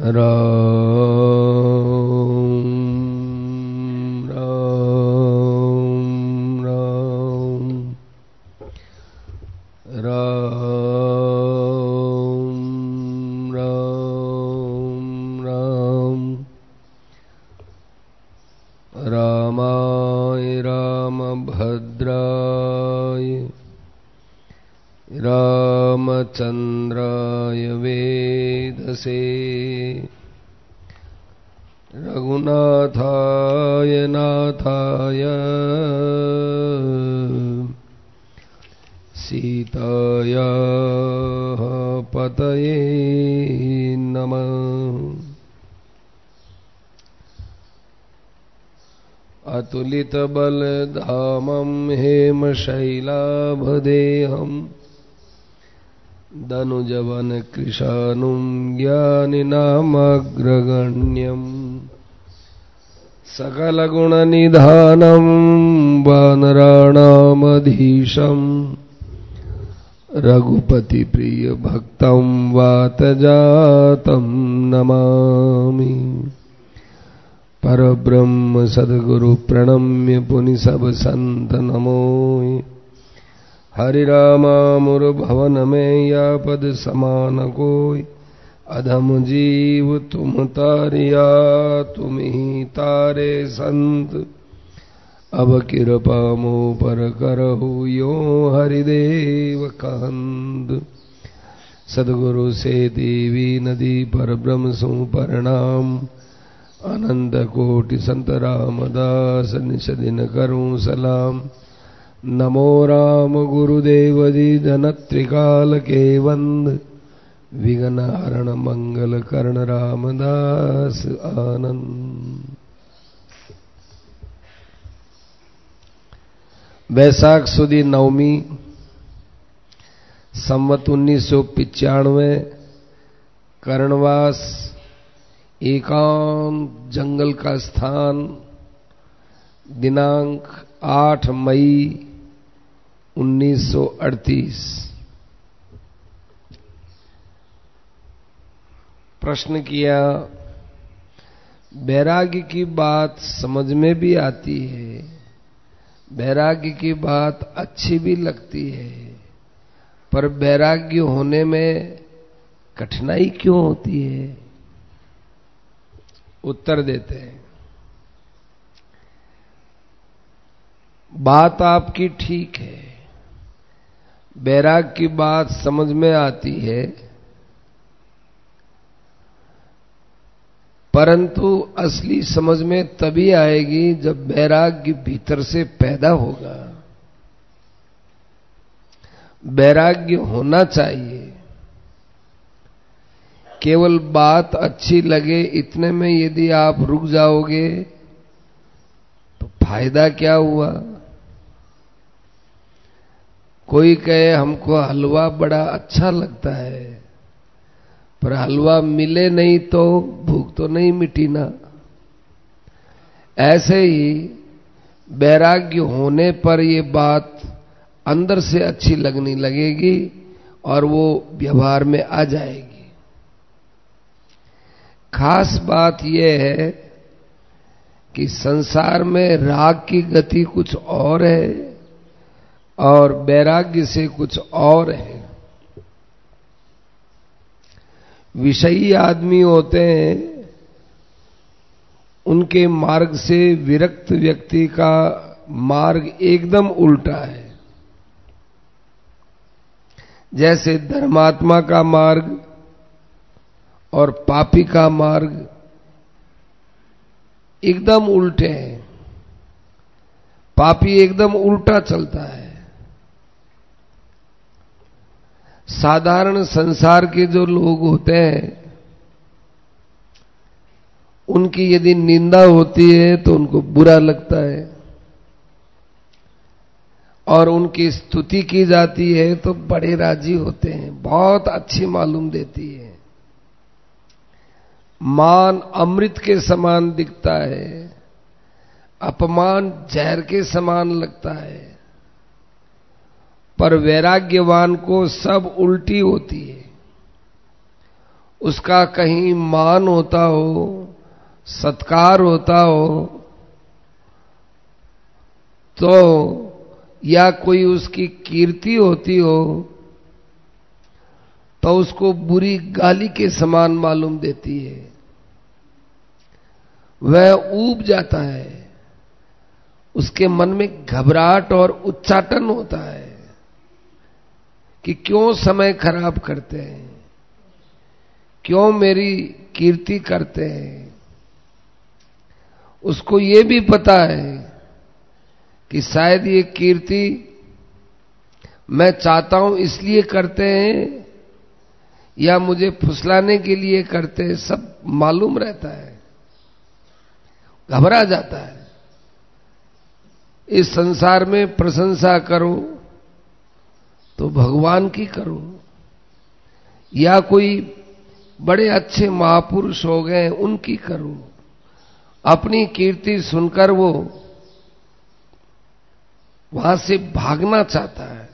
राम राम राम राम राम राम रामाय रामभद्राय रामचन्द्राय वेदसे रघुनाथाय नाथाय सीताया पतये नमः। अतुलितबलधामं हेमशैलाभदेहं दनुजवनकृशानुं ज्ञानिनामग्रगण्यं सकलगुणनिधानं वानराणामधीशं रघुपतिप्रियभक्तं वातजातं नमामि। परब्रह्म सद्गुरु प्रणम्य पुनि सब संत नमोय। हरि रामामुर भवन में या पद समान कोय। अधम जीव तुम तारिया तुम ही तारे संत। अब कृपा मो पर करहु यो हरिदेव कहंद। सद्गुरु से देवी नदी पर ब्रह्म सु प्रणाम। अनंत कोटि संत रामदास निश दिन करूं सलाम। नमो राम गुरुदेव जी जनत्रिकाल के वंद। विघ्न हरण मंगल कर्ण रामदास आनंद। वैशाख सुदी नवमी संवत 1995 कर्णवास एकांत जंगल का स्थान दिनांक 8 मई 1938। प्रश्न किया, वैराग्य की बात समझ में भी आती है, वैराग्य की बात अच्छी भी लगती है, पर वैराग्य होने में कठिनाई क्यों होती है? उत्तर देते हैं, बात आपकी ठीक है, वैराग्य की बात समझ में आती है, परंतु असली समझ में तभी आएगी जब वैराग्य भीतर से पैदा होगा। वैराग्य होना चाहिए। केवल बात अच्छी लगे इतने में यदि आप रुक जाओगे तो फायदा क्या हुआ? कोई कहे हमको हलवा बड़ा अच्छा लगता है, पर हलवा मिले नहीं तो भूख तो नहीं मिटी ना। ऐसे ही वैराग्य होने पर ये बात अंदर से अच्छी लगने लगेगी और वो व्यवहार में आ जाएगी। खास बात यह है कि संसार में राग की गति कुछ और है और वैराग्य से कुछ और है। विषयी आदमी होते हैं, उनके मार्ग से विरक्त व्यक्ति का मार्ग एकदम उल्टा है। जैसे धर्मात्मा का मार्ग और पापी का मार्ग एकदम उल्टे हैं। पापी एकदम उल्टा चलता है। साधारण संसार के जो लोग होते हैं, उनकी यदि निंदा होती है तो उनको बुरा लगता है, और उनकी स्तुति की जाती है तो बड़े राजी होते हैं, बहुत अच्छी मालूम देती है। मान अमृत के समान दिखता है, अपमान जहर के समान लगता है, पर वैराग्यवान को सब उल्टी होती है। उसका कहीं मान होता हो, सत्कार होता हो, तो या कोई उसकी कीर्ति होती हो, तो उसको बुरी गाली के समान मालूम देती है। वह ऊब जाता है, उसके मन में घबराहट और उच्चाटन होता है कि क्यों समय खराब करते हैं, क्यों मेरी कीर्ति करते हैं। उसको ये भी पता है कि शायद ये कीर्ति मैं चाहता हूं इसलिए करते हैं या मुझे फुसलाने के लिए करते हैं, सब मालूम रहता है। घबरा जाता है। इस संसार में प्रशंसा करो तो भगवान की करो, या कोई बड़े अच्छे महापुरुष हो गए उनकी करो। अपनी कीर्ति सुनकर वो वहां से भागना चाहता है।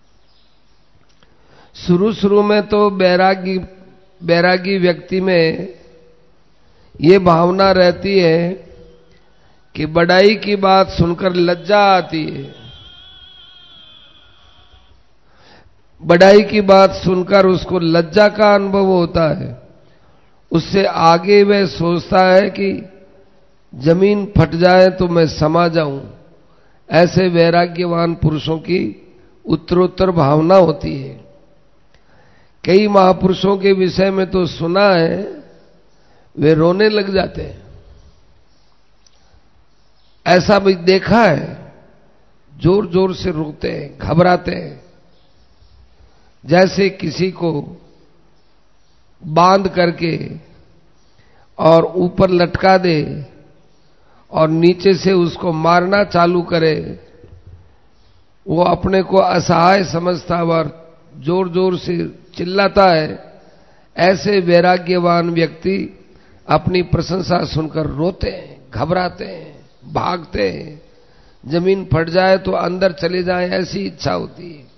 शुरू में तो बैरागी व्यक्ति में ये भावना रहती है कि बड़ाई की बात सुनकर लज्जा आती है। बड़ाई की बात सुनकर उसको लज्जा का अनुभव होता है। उससे आगे वह सोचता है कि जमीन फट जाए तो मैं समा जाऊं। ऐसे वैराग्यवान पुरुषों की उत्तरोत्तर भावना होती है। कई महापुरुषों के विषय में तो सुना है वे रोने लग जाते हैं। ऐसा भी देखा है, जोर जोर से रोते हैं, घबराते हैं, जैसे किसी को बांध करके और ऊपर लटका दे और नीचे से उसको मारना चालू करे। वो अपने को असहाय समझता है और जोर जोर से चिल्लाता है। ऐसे वैराग्यवान व्यक्ति अपनी प्रशंसा सुनकर रोते हैं, घबराते हैं, भागते हैं। जमीन फट जाए तो अंदर चले जाए ऐसी इच्छा होती है।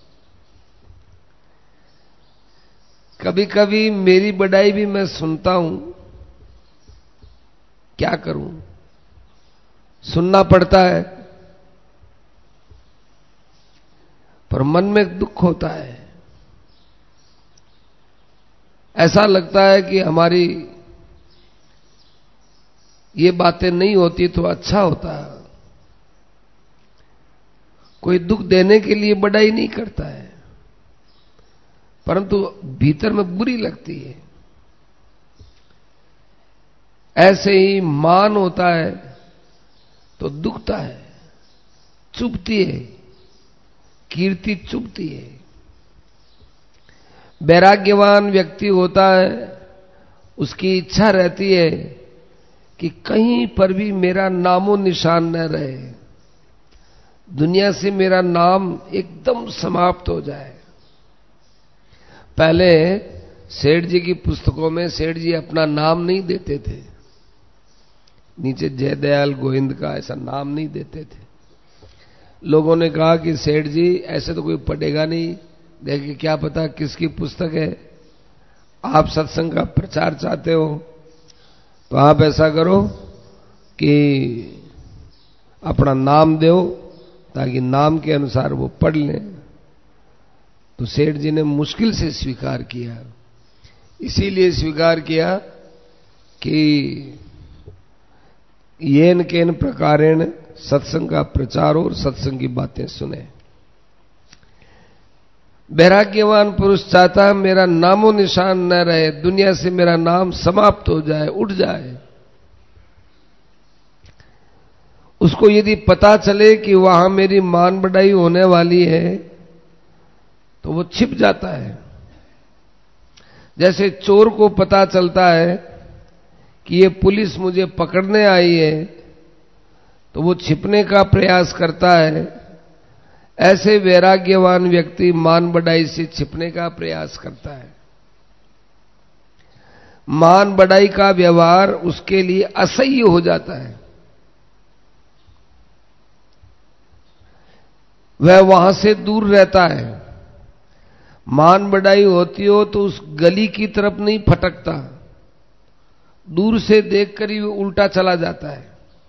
कभी कभी मेरी बड़ाई भी मैं सुनता हूं, क्या करूं, सुनना पड़ता है, पर मन में दुख होता है। ऐसा लगता है कि हमारी ये बातें नहीं होती तो अच्छा होता। कोई दुख देने के लिए बड़ाई नहीं करता है, परंतु भीतर में बुरी लगती है। ऐसे ही मान होता है तो दुखता है, चुभती है, कीर्ति चुभती है। वैराग्यवान व्यक्ति होता है, उसकी इच्छा रहती है कि कहीं पर भी मेरा नामो निशान न रहे, दुनिया से मेरा नाम एकदम समाप्त हो जाए। पहले सेठ जी की पुस्तकों में सेठ जी अपना नाम नहीं देते थे, नीचे जयदयाल गोविंद का ऐसा नाम नहीं देते थे। लोगों ने कहा कि सेठ जी ऐसे तो कोई पढ़ेगा नहीं, देखिए क्या पता किसकी पुस्तक है, आप सत्संग का प्रचार चाहते हो तो आप ऐसा करो कि अपना नाम दो ताकि नाम के अनुसार वो पढ़ लें। तो सेठ जी ने मुश्किल से स्वीकार किया। इसीलिए स्वीकार किया कि येन केन प्रकारेण सत्संग का प्रचार और सत्संग की बातें सुने। वैराग्यवान पुरुष चाहता है मेरा नामो निशान न रहे, दुनिया से मेरा नाम समाप्त हो जाए, उठ जाए। उसको यदि पता चले कि वहां मेरी मान बढ़ाई होने वाली है तो वो छिप जाता है। जैसे चोर को पता चलता है कि ये पुलिस मुझे पकड़ने आई है तो वो छिपने का प्रयास करता है। ऐसे वैराग्यवान व्यक्ति मान बढ़ाई से छिपने का प्रयास करता है। मान बढ़ाई का व्यवहार उसके लिए असह्य हो जाता है। वह वहां से दूर रहता है। मान बढ़ाई होती हो तो उस गली की तरफ नहीं फटकता, दूर से देखकर ही वो उल्टा चला जाता है।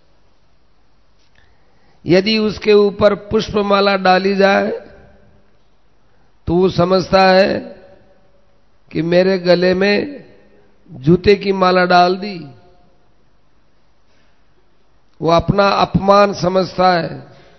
यदि उसके ऊपर पुष्पमाला डाली जाए तो वो समझता है कि मेरे गले में जूते की माला डाल दी। वो अपना अपमान समझता है,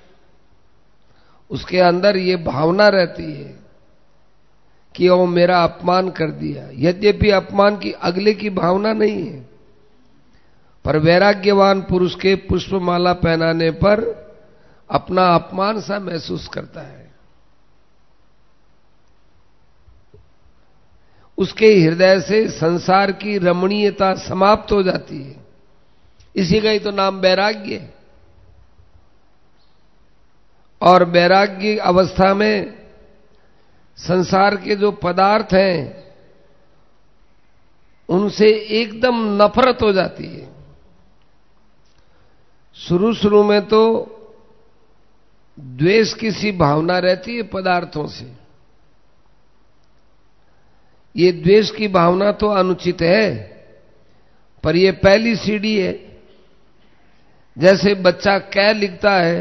उसके अंदर ये भावना रहती है कि वो मेरा अपमान कर दिया। यद्यपि अपमान की अगले की भावना नहीं है, पर वैराग्यवान पुरुष के पुष्पमाला पहनाने पर अपना अपमान सा महसूस करता है। उसके हृदय से संसार की रमणीयता समाप्त हो जाती है। इसी का ही तो नाम वैराग्य है। और वैराग्य अवस्था में संसार के जो पदार्थ हैं उनसे एकदम नफरत हो जाती है। शुरू शुरू में तो द्वेष की सी भावना रहती है पदार्थों से। ये द्वेष की भावना तो अनुचित है, पर ये पहली सीढ़ी है। जैसे बच्चा कै लिखता है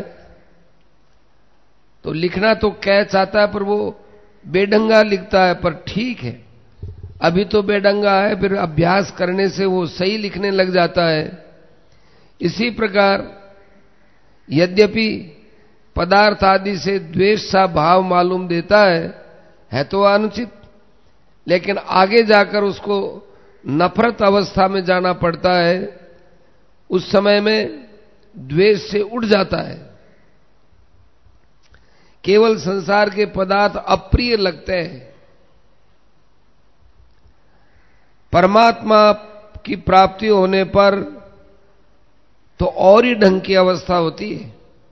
तो लिखना तो कै चाहता है, पर वो बेढंगा लिखता है, पर ठीक है, अभी तो बेढंगा है, फिर अभ्यास करने से वो सही लिखने लग जाता है। इसी प्रकार यद्यपि पदार्थ आदि से द्वेष सा भाव मालूम देता है तो अनुचित, लेकिन आगे जाकर उसको नफरत अवस्था में जाना पड़ता है। उस समय में द्वेष से उठ जाता है। केवल संसार के पदार्थ अप्रिय लगते हैं। परमात्मा की प्राप्ति होने पर तो और ही ढंग की अवस्था होती है।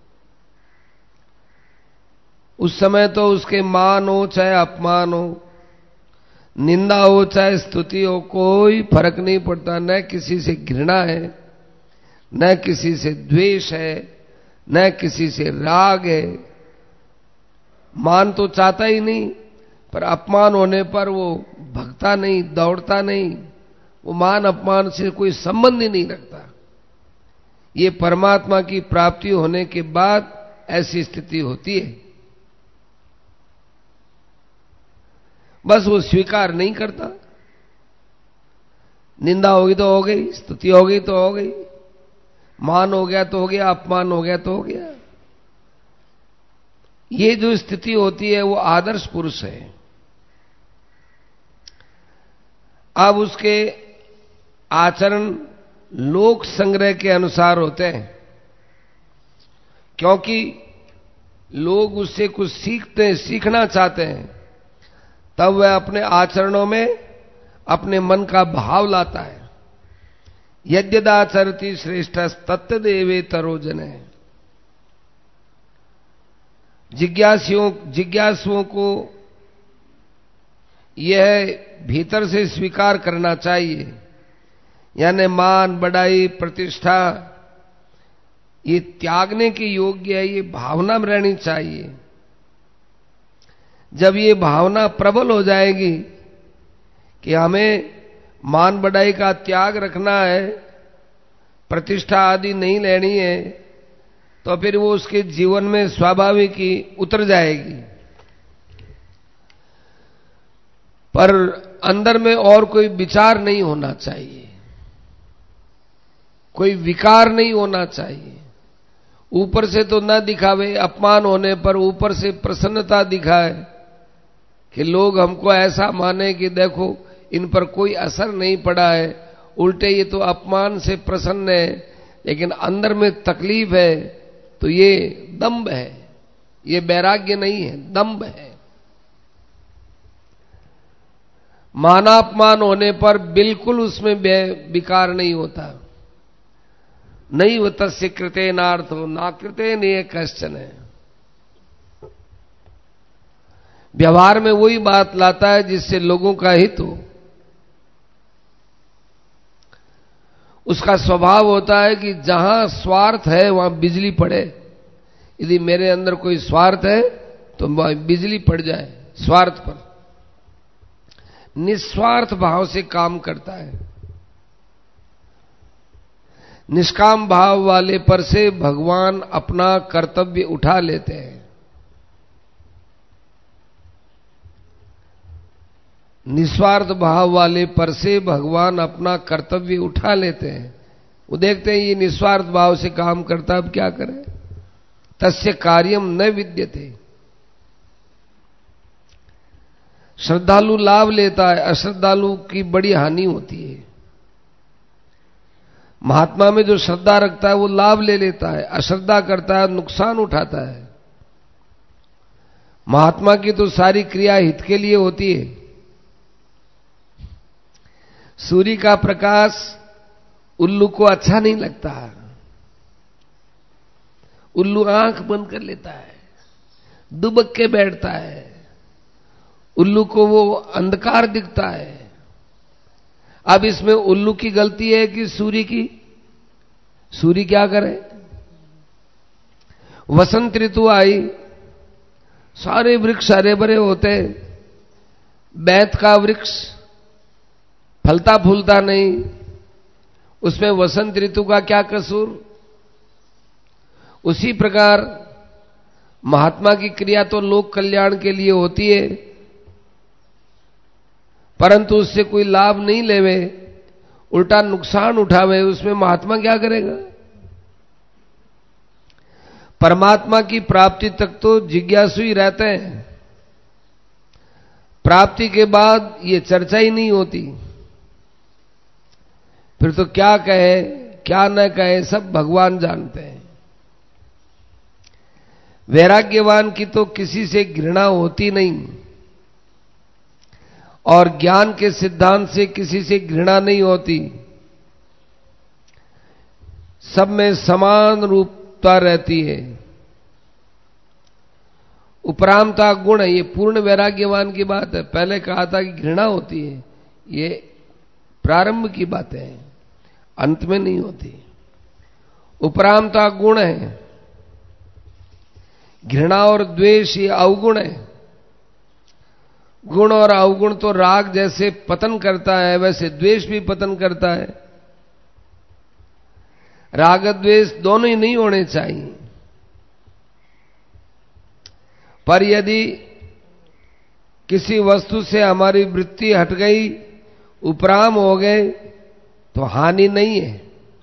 उस समय तो उसके मान हो चाहे अपमान हो, निंदा हो चाहे स्तुति हो, कोई फर्क नहीं पड़ता। न किसी से घृणा है, न किसी से द्वेष है, न किसी से राग है। मान तो चाहता ही नहीं, पर अपमान होने पर वो भगता नहीं, दौड़ता नहीं। वो मान अपमान से कोई संबंध ही नहीं रखता। ये परमात्मा की प्राप्ति होने के बाद ऐसी स्थिति होती है। बस वो स्वीकार नहीं करता। निंदा होगी तो हो गई, स्तुति हो गई तो हो गई, मान हो गया तो हो गया, अपमान हो गया तो हो गया। ये जो स्थिति होती है वो आदर्श पुरुष है। अब उसके आचरण लोक संग्रह के अनुसार होते हैं, क्योंकि लोग उससे कुछ सीखना चाहते हैं, तब वह अपने आचरणों में अपने मन का भाव लाता है। यद्यदाचरति श्रेष्ठ तत्तदेवेतरो जने। जिज्ञासुओं को यह भीतर से स्वीकार करना चाहिए, यानी मान बढ़ाई प्रतिष्ठा ये त्यागने के योग्य है। ये भावना में रहनी चाहिए। जब ये भावना प्रबल हो जाएगी कि हमें मान बढ़ाई का त्याग रखना है, प्रतिष्ठा आदि नहीं लेनी है, तो फिर वो उसके जीवन में स्वाभाविक ही उतर जाएगी। पर अंदर में और कोई विचार नहीं होना चाहिए, कोई विकार नहीं होना चाहिए। ऊपर से तो न दिखावे, अपमान होने पर ऊपर से प्रसन्नता दिखाए कि लोग हमको ऐसा माने कि देखो इन पर कोई असर नहीं पड़ा है, उल्टे ये तो अपमान से प्रसन्न है, लेकिन अंदर में तकलीफ है। तो ये दंभ है, ये वैराग्य नहीं है, दंभ है। मानापमान होने पर बिल्कुल उसमें विकार नहीं होता। नहीं वो तस्य कृते नार्थो ना कृते नहीं कश्चन है। व्यवहार में वही बात लाता है जिससे लोगों का हित हो। उसका स्वभाव होता है कि जहां स्वार्थ है वहां बिजली पड़े। यदि मेरे अंदर कोई स्वार्थ है तो बिजली पड़ जाए स्वार्थ पर। निस्वार्थ भाव से काम करता है। निष्काम भाव वाले पर से भगवान अपना कर्तव्य उठा लेते हैं। निस्वार्थ भाव वाले पर से भगवान अपना कर्तव्य उठा लेते हैं। वो देखते हैं ये निस्वार्थ भाव से काम करता, अब क्या करें। तस्य कार्यम न विद्यते। श्रद्धालु लाभ लेता है, अश्रद्धालु की बड़ी हानि होती है। महात्मा में जो श्रद्धा रखता है वो लाभ ले लेता है, अश्रद्धा करता है नुकसान उठाता है। महात्मा की तो सारी क्रिया हित के लिए होती है। सूर्य का प्रकाश उल्लू को अच्छा नहीं लगता, उल्लू आंख बंद कर लेता है, दुबक के बैठता है, उल्लू को वो अंधकार दिखता है। अब इसमें उल्लू की गलती है कि सूर्य की? सूर्य क्या करे? वसंत ऋतु आई, सारे वृक्ष हरे भरे होते, बैत का वृक्ष फलता फूलता नहीं, उसमें वसंत ऋतु का क्या कसूर? उसी प्रकार महात्मा की क्रिया तो लोक कल्याण के लिए होती है, परंतु उससे कोई लाभ नहीं लेवे, उल्टा नुकसान उठावे, उसमें महात्मा क्या करेगा? परमात्मा की प्राप्ति तक तो जिज्ञासु ही रहते हैं, प्राप्ति के बाद ये चर्चा ही नहीं होती। फिर तो क्या कहे क्या न कहे सब भगवान जानते हैं। वैराग्यवान की तो किसी से घृणा होती नहीं, और ज्ञान के सिद्धांत से किसी से घृणा नहीं होती। सब में समान रूपता रहती है। उपरामता गुण है, ये पूर्ण वैराग्यवान की बात है। पहले कहा था कि घृणा होती है, ये प्रारंभ की बातें हैं, अंत में नहीं होती। उपरामता गुण है, घृणा और द्वेष ये अवगुण है। गुण और अवगुण तो राग जैसे पतन करता है, वैसे द्वेष भी पतन करता है। राग द्वेष दोनों ही नहीं होने चाहिए, पर यदि किसी वस्तु से हमारी वृत्ति हट गई, उपराम हो गए, तो हानि नहीं है।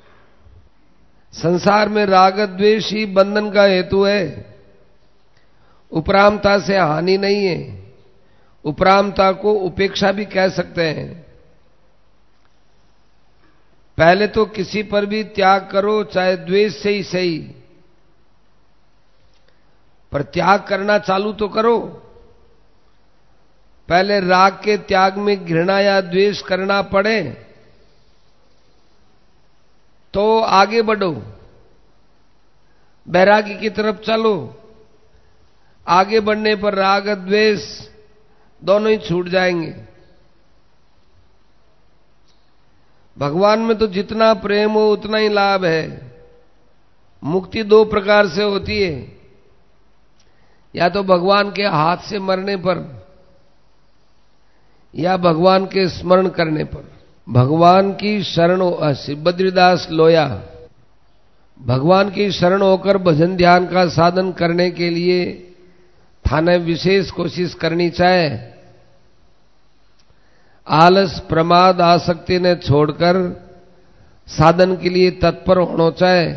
संसार में राग द्वेष ही बंधन का हेतु है, उपरामता से हानि नहीं है। उपरामता को उपेक्षा भी कह सकते हैं। पहले तो किसी पर भी त्याग करो, चाहे द्वेष से ही सही, पर त्याग करना चालू तो करो। पहले राग के त्याग में घृणा या द्वेष करना पड़े तो आगे बढ़ो, वैराग्य की तरफ चलो। आगे बढ़ने पर राग द्वेष दोनों ही छूट जाएंगे। भगवान में तो जितना प्रेम हो उतना ही लाभ है। मुक्ति दो प्रकार से होती है, या तो भगवान के हाथ से मरने पर, या भगवान के स्मरण करने पर। भगवान की शरण बद्रीदास लोया, भगवान की शरण होकर भजन ध्यान का साधन करने के लिए थाने विशेष कोशिश करनी चाहिए। आलस प्रमाद आसक्ति ने छोड़कर साधन के लिए तत्पर होना चाहिए।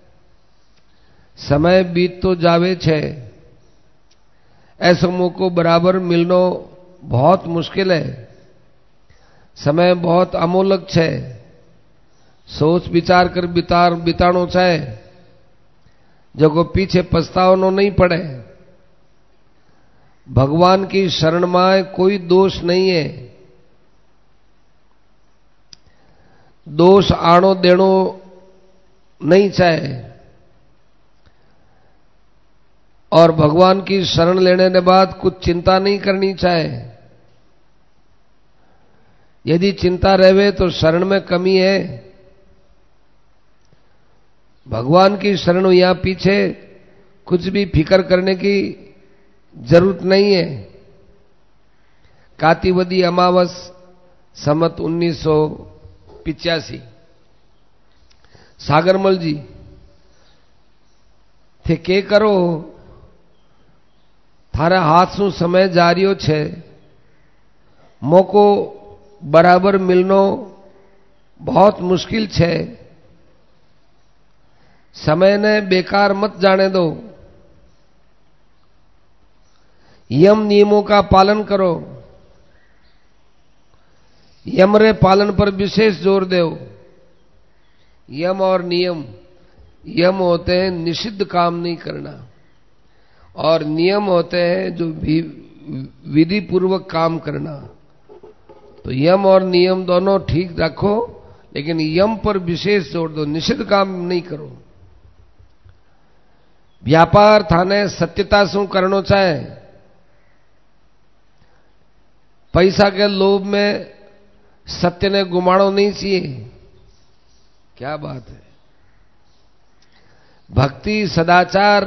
समय बीत तो जावे छे, ऐसे मौको बराबर मिलनो बहुत मुश्किल है। समय बहुत अमोलक है, सोच विचार कर बितानो चाहे, जो को पीछे पछतावनो नहीं पड़े। भगवान की शरण में कोई दोष नहीं है, दोष आनो देनो नहीं चाहे। और भगवान की शरण लेने के बाद कुछ चिंता नहीं करनी चाहे। यदि चिंता रहे तो शरण में कमी है। भगवान की शरण यहां पीछे कुछ भी फिक्र करने की जरूरत नहीं है। कातिवदी अमावस सम्मत 1985। सागरमल जी थे के करो, थारा हाथ सु समय जारियो छे, मौको बराबर मिलनो बहुत मुश्किल छे। समय ने बेकार मत जाने दो, यम नियमों का पालन करो, यम रे पालन पर विशेष जोर दो। यम और नियम, यम होते हैं निषिद्ध काम नहीं करना, और नियम होते हैं जो विधि पूर्वक काम करना। तो यम और नियम दोनों ठीक रखो, लेकिन यम पर विशेष जोर दो, निषिद्ध काम नहीं करो। व्यापार थाने सत्यता शू करनो चाहे, पैसा के लोभ में सत्य ने गुमाणो नहीं चाहिए। क्या बात है। भक्ति सदाचार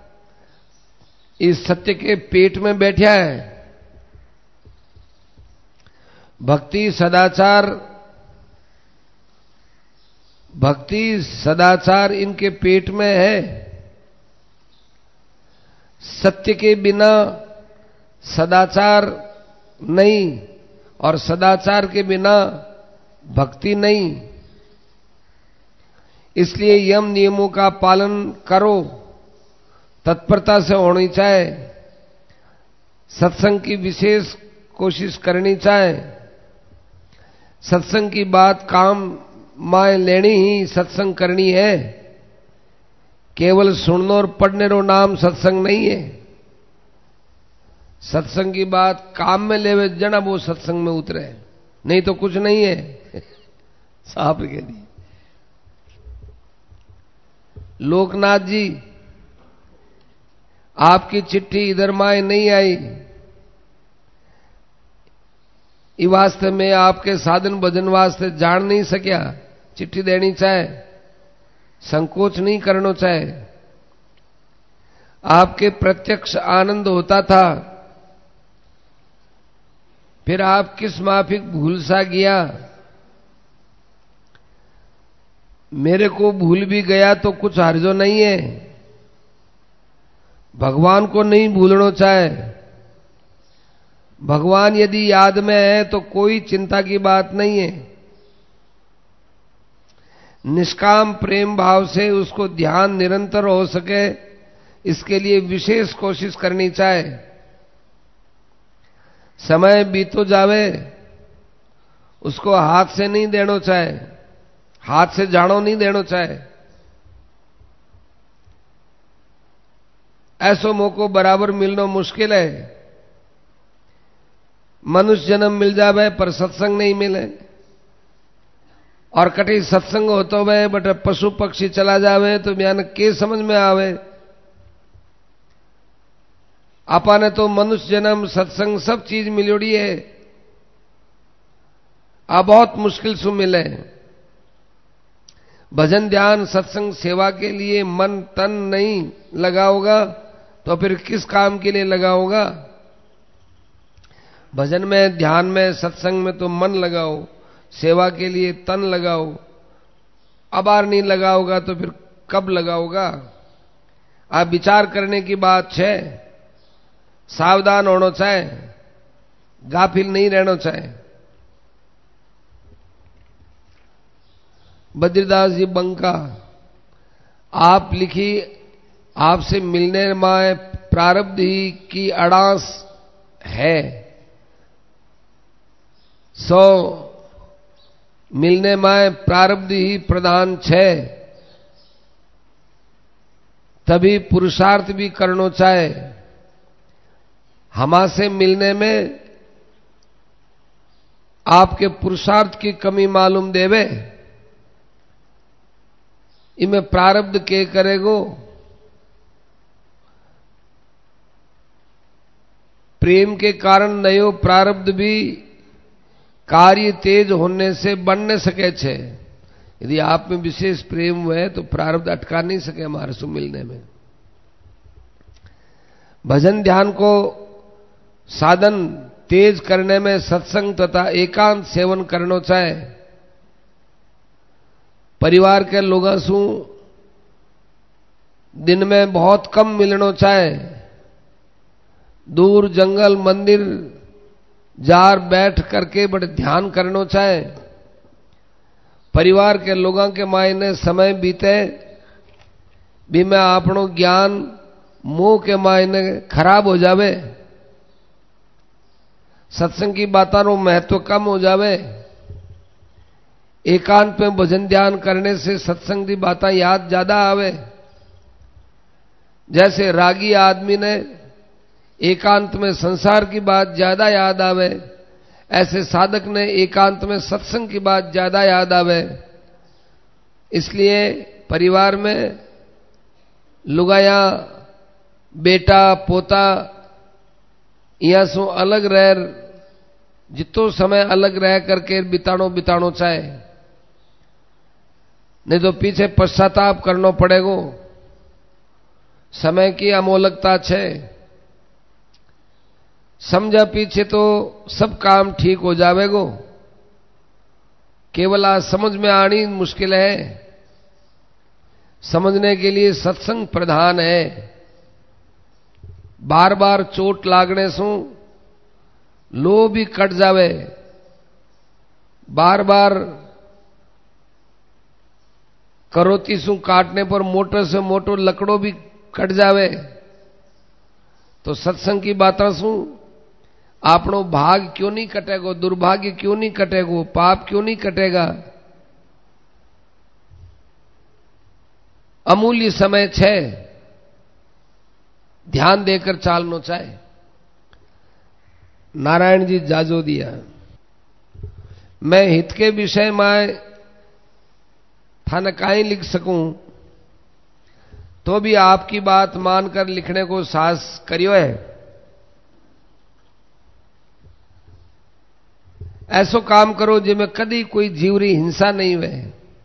इस सत्य के पेट में बैठा है। भक्ति सदाचार इनके पेट में है। सत्य के बिना सदाचार नहीं, और सदाचार के बिना भक्ति नहीं। इसलिए यम नियमों का पालन करो, तत्परता से होनी चाहिए। सत्संग की विशेष कोशिश करनी चाहिए। सत्संग की बात काम में लेनी ही सत्संग करनी है। केवल सुनने और पढ़ने रो नाम सत्संग नहीं है। सत्संग की बात काम में लेवे जना वो सत्संग में उतरे, नहीं तो कुछ नहीं है। साहब कह दी। लोकनाथ जी, आपकी चिट्ठी इधर माए नहीं आई, इस वास्ते में आपके साधन भजन वास्ते जान नहीं सकिया। चिट्ठी देनी चाहे, संकोच नहीं करना चाहे। आपके प्रत्यक्ष आनंद होता था, फिर आप किस माफिक भूल सा गया। मेरे को भूल भी गया तो कुछ हर्जो नहीं है। भगवान को नहीं भूलना चाहे। भगवान यदि याद में है तो कोई चिंता की बात नहीं है। निष्काम प्रेम भाव से उसको ध्यान निरंतर हो सके, इसके लिए विशेष कोशिश करनी चाहे। समय बीतो जावे, उसको हाथ से नहीं देना चाहे, हाथ से जानो नहीं देना चाहे। ऐसो मौको बराबर मिलना मुश्किल है। मनुष्य जन्म मिल जावे पर सत्संग नहीं मिले, और कटी सत्संग होतो वे बट पशु पक्षी चला जावे तो बयान के समझ में आवे। आपा ने तो मनुष्य जन्म सत्संग सब चीज मिलोड़ी है, आ बहुत मुश्किल से मिले। भजन ध्यान सत्संग सेवा के लिए मन तन नहीं लगाओगा तो फिर किस काम के लिए लगाओगा। भजन में, ध्यान में, सत्संग में तो मन लगाओ, सेवा के लिए तन लगाओ। अबार नहीं लगाओगा तो फिर कब लगाओगा। आप विचार करने की बात है। सावधान होना चाहे, गाफिल नहीं रहना चाहे। बद्रीदास जी बंका, आप लिखी, आपसे मिलने में प्रारब्ध ही की अड़ास है। सो मिलने में प्रारब्ध ही प्रधान छे, तभी पुरुषार्थ भी करना चाहे। हमासे मिलने में आपके पुरुषार्थ की कमी मालूम देवे, इमें प्रारब्ध के करेगो। प्रेम के कारण नयो प्रारब्ध भी कार्य तेज होने से बन न सके छे। यदि आप में विशेष प्रेम है तो प्रारब्ध अटका नहीं सके हमारे से मिलने में। भजन ध्यान को साधन तेज करने में सत्संग तथा एकांत सेवन करनो चाहे। परिवार के लोगों से दिन में बहुत कम मिलनो चाहे। दूर जंगल मंदिर जार बैठ करके बड़े ध्यान करनो चाहे। परिवार के लोगों के मायने समय बीते भी मैं आपनो ज्ञान मोह के मायने खराब हो जावे। सत्संग की बातों रो महत्व कम हो जावे। एकांत में भजन ध्यान करने से सत्संग की बातें याद ज्यादा आवे। जैसे रागी आदमी ने एकांत में संसार की बात ज्यादा याद आवे, ऐसे साधक ने एकांत में सत्संग की बात ज्यादा याद आवे। इसलिए परिवार में लुगाया बेटा पोता यहाँ से अलग रह, जितो समय अलग रह करके बितानो चाहे, नहीं तो पीछे पश्चाताप करना पड़ेगो। समय की अमोलकता छे, समझा पीछे तो सब काम ठीक हो जावेगो। केवल आज समझ में आनी मुश्किल है। समझने के लिए सत्संग प्रधान है। बार बार चोट लागने से लो भी कट जावे। बार बार करोती सु काटने पर मोटो से मोटो लकड़ो भी कट जावे। तो सत्संग की बातों सु आपनो भाग क्यों नहीं कटेगो, दुर्भाग्य क्यों नहीं कटेगो, पाप क्यों नहीं कटेगा। अमूल्य समय छे, ध्यान देकर चालनो चाहे। नारायण जी जाजो दिया। मैं हित के विषय में थाने काई लिख सकूं, तो भी आपकी बात मानकर लिखने को साहस करियो है। ऐसो काम करो जिसमें कदी कोई जीवरी हिंसा नहीं हुए।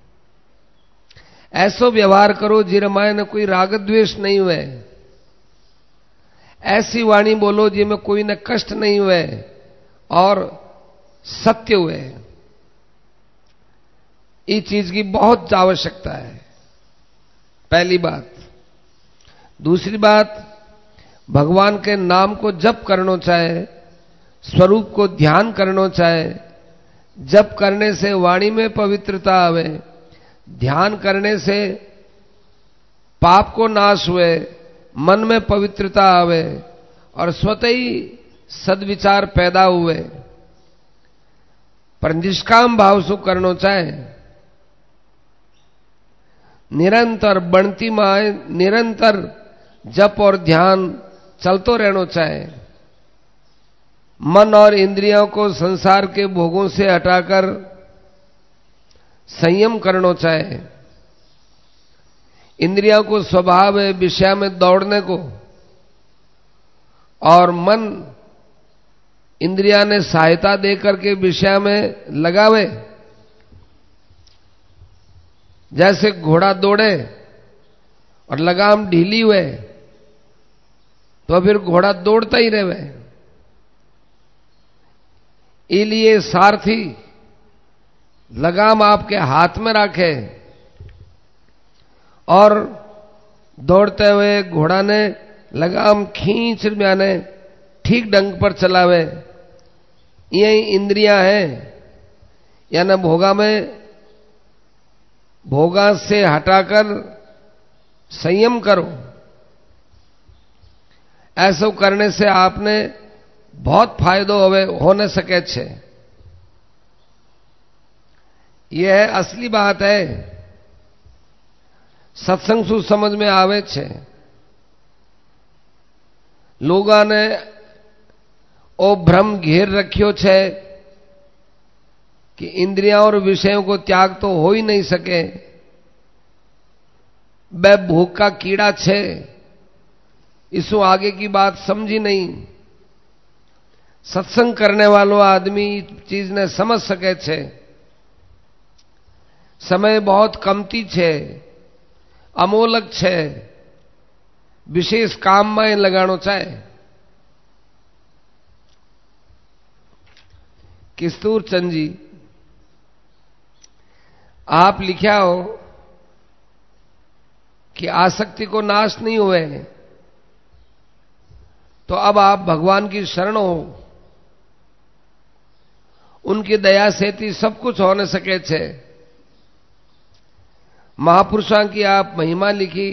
ऐसो व्यवहार करो जिर मायने कोई राग द्वेष नहीं हुए। ऐसी वाणी बोलो जिसमें कोई न कष्ट नहीं हुए और सत्य हुए। इस चीज की बहुत आवश्यकता है, पहली बात। दूसरी बात, भगवान के नाम को जप करना चाहे, स्वरूप को ध्यान करना चाहे। जप करने से वाणी में पवित्रता आवे, ध्यान करने से पाप को नाश हुए, मन में पवित्रता आवे और स्वतः ही सद्विचार पैदा हुए। पर निष्काम भाव से करना चाहे। निरंतर बढ़ती माए, निरंतर जप और ध्यान चलतो रहना चाहे। मन और इंद्रियों को संसार के भोगों से हटाकर संयम करना चाहे। इंद्रियों को स्वभाव है विषय में दौड़ने को, और मन इंद्रिया ने सहायता देकर के विषय में लगावे। जैसे घोड़ा दौड़े और लगाम ढीली हुए तो फिर घोड़ा दौड़ता ही रहे। इसलिए सारथी लगाम आपके हाथ में रखे और दौड़ते हुए घोड़ा ने लगाम खींच मैंने ठीक ढंग पर चलावे। यही इंद्रियां हैं, यानी भोगा से हटाकर संयम करो। ऐसा करने से आपने बहुत फायदो होने सके छे। यह असली बात है, सत्संग सु समझ में आवे छे। लोगों ने ओ भ्रम घेर रखियो छे कि इंद्रियां और विषयों को त्याग तो हो ही नहीं सके। वह भूख का कीड़ा छे, इसो आगे की बात समझी नहीं। सत्संग करने वालो आदमी चीज ने समझ सके छे। समय बहुत कमती छे, अमोलक छे, विशेष काम में लगानो चाहे। किस्तूर चंद जी, आप लिखा हो कि आसक्ति को नाश नहीं हुए, तो अब आप भगवान की शरण हो, उनकी दया से थी सब कुछ होने सके छे। महापुरुषों की आप महिमा लिखी,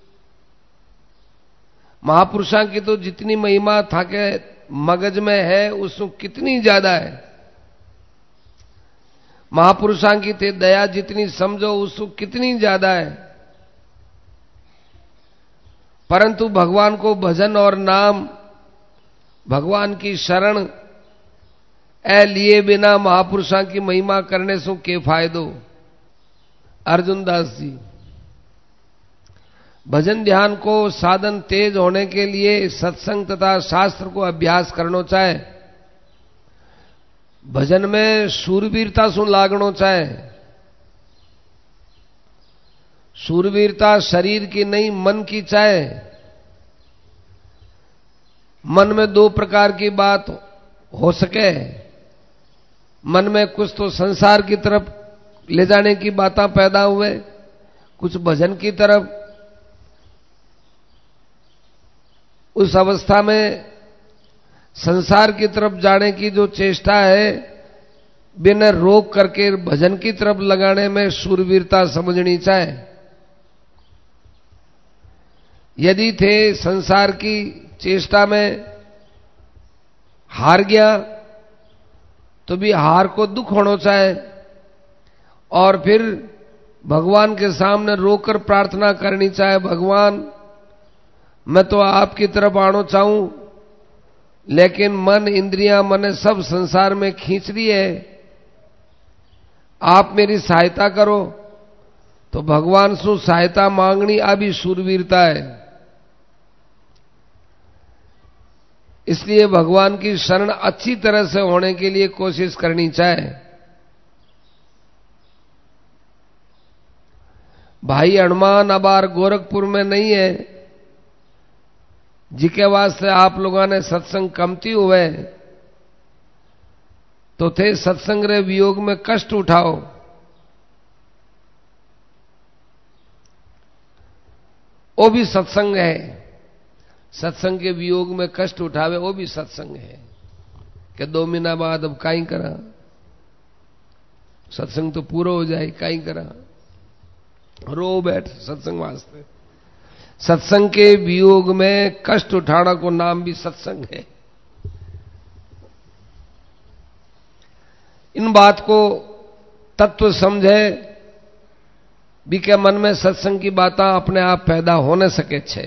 महापुरुषों की तो जितनी महिमा था के मगज में है उसमें कितनी ज्यादा है। महापुरुषों की थे दया जितनी समझो उसमें कितनी ज्यादा है। परंतु भगवान को भजन और नाम, भगवान की शरण ए लिए बिना महापुरुषों की महिमा करने से के फायदो। अर्जुन दास जी, भजन ध्यान को साधन तेज होने के लिए सत्संग तथा शास्त्र को अभ्यास करना चाहे, भजन में शूरवीरता सुन लागनो चाहे। शूरवीरता शरीर की नहीं मन की चाहे। मन में दो प्रकार की बात हो सके, मन में कुछ तो संसार की तरफ ले जाने की बातें पैदा हुए, कुछ भजन की तरफ। उस अवस्था में संसार की तरफ जाने की जो चेष्टा है, बिना रोक करके भजन की तरफ लगाने में शूरवीरता समझनी चाहे। यदि थे संसार की चेष्टा में हार गया तो भी हार को दुख होना चाहे, और फिर भगवान के सामने रोकर प्रार्थना करनी चाहे, भगवान मैं तो आपकी तरफ आना चाहूं, लेकिन मन इंद्रियां मन सब संसार में खींच रही है, आप मेरी सहायता करो। तो भगवान से सहायता मांगनी आ भी शूरवीरता है। इसलिए भगवान की शरण अच्छी तरह से होने के लिए कोशिश करनी चाहे। भाई हनुमान अबार गोरखपुर में नहीं है, जिके वास्ते आप लोगों ने सत्संग कमती हुए तो थे सत्संग रे वियोग में कष्ट उठाओ। वो भी सत्संग है, सत्संग के वियोग में कष्ट उठावे वो भी सत्संग है। कि 2 महीना बाद अब काई करा, सत्संग तो पूरा हो जाए, काई करा, रो बैठ सत्संग वास्ते। सत्संग के वियोग में कष्ट उठाना को नाम भी सत्संग है। इन बात को तत्व समझे भी के मन में सत्संग की बातें अपने आप पैदा होने सके छे।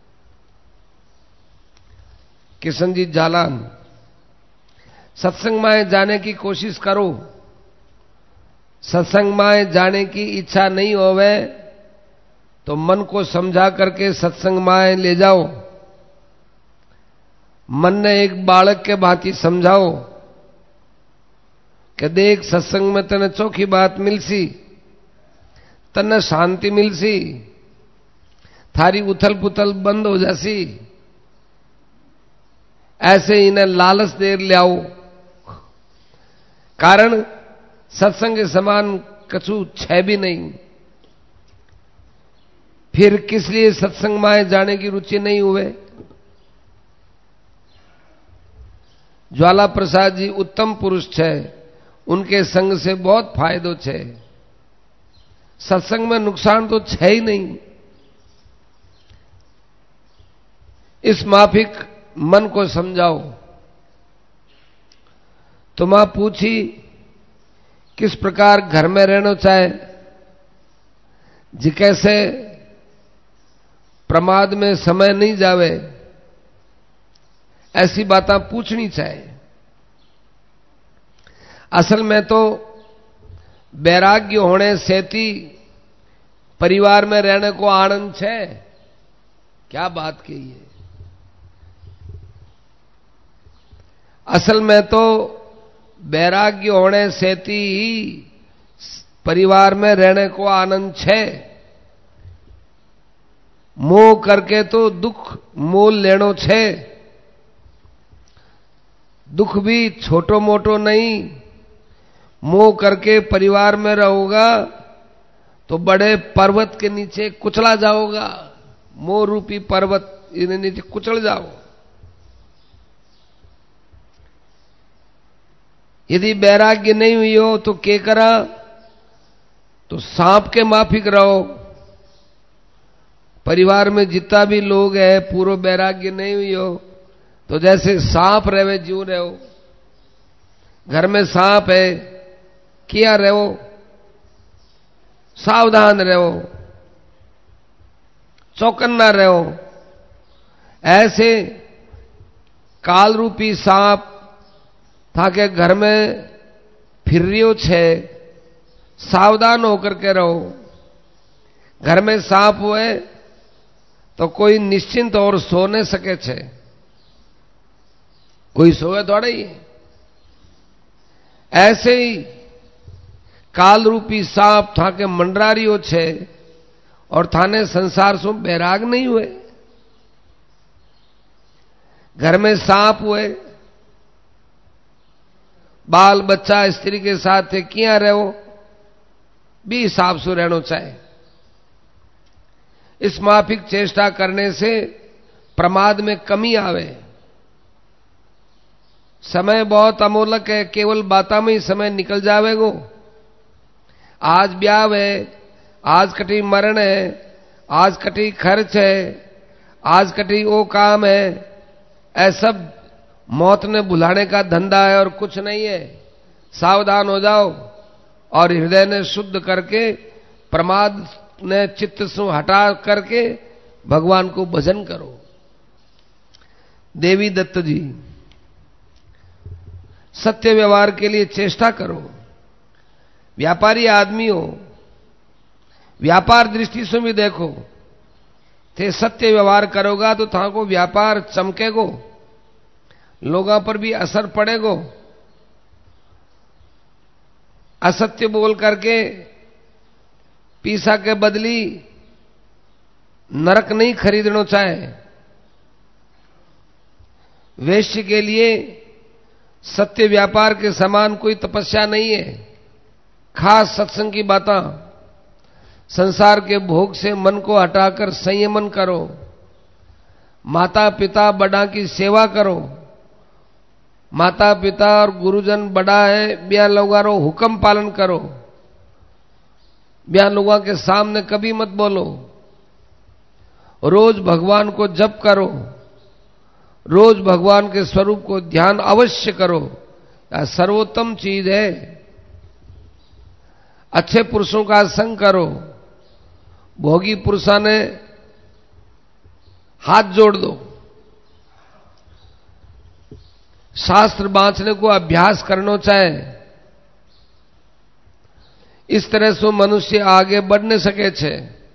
किशन जी जालान, सत्संग में जाने की कोशिश करो। सत्संग में जाने की इच्छा नहीं होवे तो मन को समझा करके सत्संग में ले जाओ। मन ने एक बालक के भांति समझाओ कि देख सत्संग में तने चोखी बात मिलसी, तने शांति मिलसी, थारी उथल पुथल बंद हो जासी। ऐसे इन्हें लालच देर ले आओ, कारण सत्संग के समान कछु छह भी नहीं। फिर किस लिए सत्संग में जाने की रुचि नहीं हुए। ज्वाला प्रसाद जी उत्तम पुरुष छे, उनके संग से बहुत फायदो छे। सत्संग में नुकसान तो छे ही नहीं। इस माफिक मन को समझाओ। तो मां पूछी किस प्रकार घर में रहना चाहे, जी कैसे प्रमाद में समय नहीं जावे, ऐसी बातें पूछनी चाहिए। असल में तो वैराग्य होने से ही परिवार में रहने को आनंद है। क्या बात कही है। असल में तो वैराग्य होने से ही परिवार में रहने को आनंद है। मोह करके तो दुख मोल लेनो छे। दुख भी छोटो मोटो नहीं, मोह करके परिवार में रहोगा तो बड़े पर्वत के नीचे कुचला जाओगा। मोह रूपी पर्वत इन्हें नीचे कुचल जाओ। यदि वैराग्य नहीं हुई हो तो क्या करा, तो सांप के माफिक रहो। परिवार में जितना भी लोग है पूर्व वैराग्य नहीं हुई हो तो जैसे सांप रहे जीव रहो। घर में सांप है, क्या रहो, सावधान रहो, चौकन्ना रहो। ऐसे काल रूपी सांप था के घर में फिर रियो छे, सावधान होकर के रहो। घर में सांप हुए तो कोई निश्चिंत और सो नहीं सके छे, कोई सोए थोड़े ही। ऐसे ही काल रूपी सांप था के मंडरारियो छे और थाने संसार से बैराग नहीं हुए। घर में सांप हुए, बाल बच्चा स्त्री के साथ किया रहो भी हिसाब से रहना चाहे। इस माफिक चेष्टा करने से प्रमाद में कमी आवे। समय बहुत अमोलक है, केवल बाता में ही समय निकल जावेगो। आज ब्याह है, आज कटी मरण है, आज कटी खर्च है, आज कटी वो काम है, ऐसा मौत ने बुलाने का धंधा है और कुछ नहीं है। सावधान हो जाओ और हृदय ने शुद्ध करके प्रमाद ने चित्त से हटा करके भगवान को भजन करो। देवी दत्त जी, सत्य व्यवहार के लिए चेष्टा करो। व्यापारी आदमी हो, व्यापार दृष्टि से भी देखो, थे सत्य व्यवहार करोगा तो था को व्यापार चमकेगो, लोगों पर भी असर पड़ेगो। असत्य बोल करके पीसा के बदली नरक नहीं खरीदना चाहे। वेश्य के लिए सत्य व्यापार के समान कोई तपस्या नहीं है। खास सत्संग की बातें, संसार के भोग से मन को हटाकर संयमन करो। माता पिता बड़ा की सेवा करो। माता पिता और गुरुजन बड़ा है, ब्या लोगों रो हुक्म पालन करो। ब्या लोगों के सामने कभी मत बोलो। रोज भगवान को जप करो, रोज भगवान के स्वरूप को ध्यान अवश्य करो। यह सर्वोत्तम चीज है। अच्छे पुरुषों का संग करो। भोगी पुरुषा ने हाथ जोड़ दो। शास्त्र बांचने को अभ्यास करना चाहे। इस तरह से मनुष्य आगे बढ़ नहीं सके छे।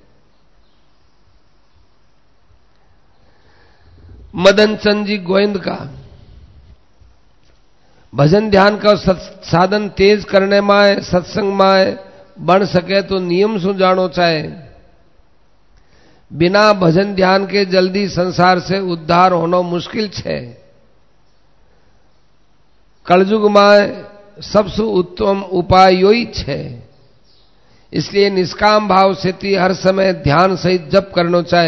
मदन चंद जी गोविंद का भजन ध्यान का साधन तेज करने में, सत्संग में बन सके तो नियम सु जानो चाहे। बिना भजन ध्यान के जल्दी संसार से उद्धार होना मुश्किल छे। कलयुग में सबसे उत्तम उपाय यही छे। इसलिए निष्काम भाव से हर समय ध्यान सहित जप करना चाहे।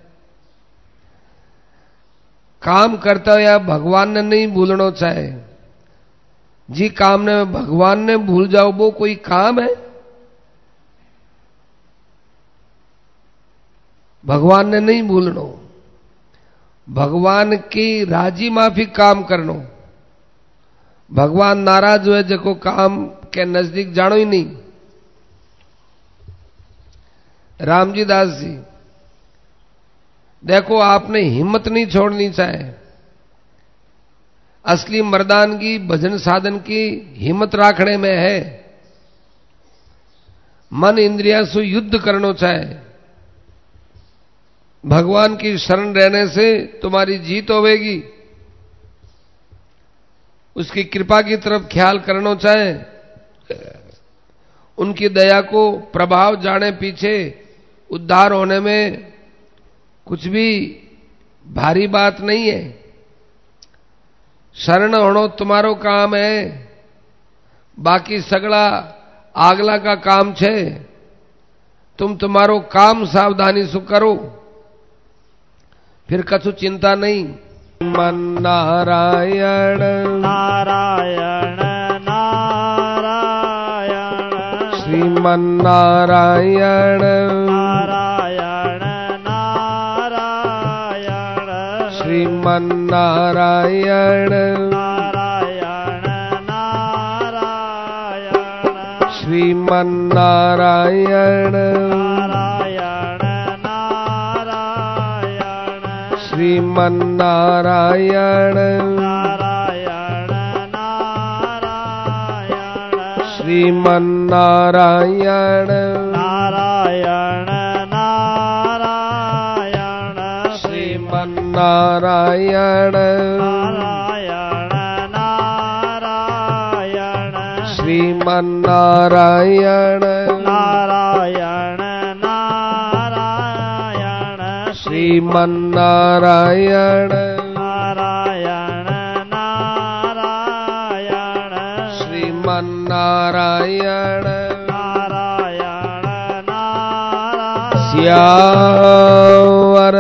काम करता या भगवान ने नहीं भूलना चाहे। जी काम ने भगवान ने भूल जाओ वो कोई काम है? भगवान ने नहीं भूलना, भगवान की राजी माफी काम करनो। भगवान नाराज हुए जो काम के नजदीक जानो ही नहीं। रामजी दास जी देखो, आपने हिम्मत नहीं छोड़नी चाहे। असली मर्दानगी भजन साधन की हिम्मत राखने में है। मन इंद्रिया से युद्ध करना चाहे। भगवान की शरण रहने से तुम्हारी जीत होवेगी। उसकी कृपा की तरफ ख्याल करना चाहे। उनकी दया को प्रभाव जाने पीछे उद्धार होने में कुछ भी भारी बात नहीं है। शरण होना तुम्हारो काम है। बाकी सगड़ा आगला का काम छे। तुम तुम्हारो काम सावधानी से करो, फिर कछु चिंता नहीं। मन नारायण नारायण नारायण श्रीमन नारायण नारायण नारायण श्रीमन नारायण नारायण नारायण श्रीमन नारायण नारायण नारायण श्रीमन नारायण नारायण नारायण श्रीमन नारायण नारायण नारायण श्रीमन नारायण नारायण नारायण श्रीमन नारायण नारायण नारायण श्रीमन नारायण नारायण नारायण श्रीमन नारायण नारायण नारायण श्यावर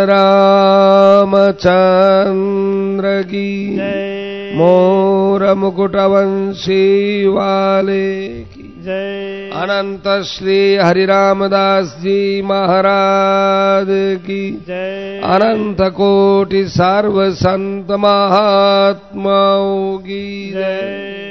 रामचंद्र की जय मोर मुकुटवंशी वाले की जय अनंत श्री हरिरामदास जी महाराज की जय अनंत कोटि सर्व संत महात्माओं की जय। जय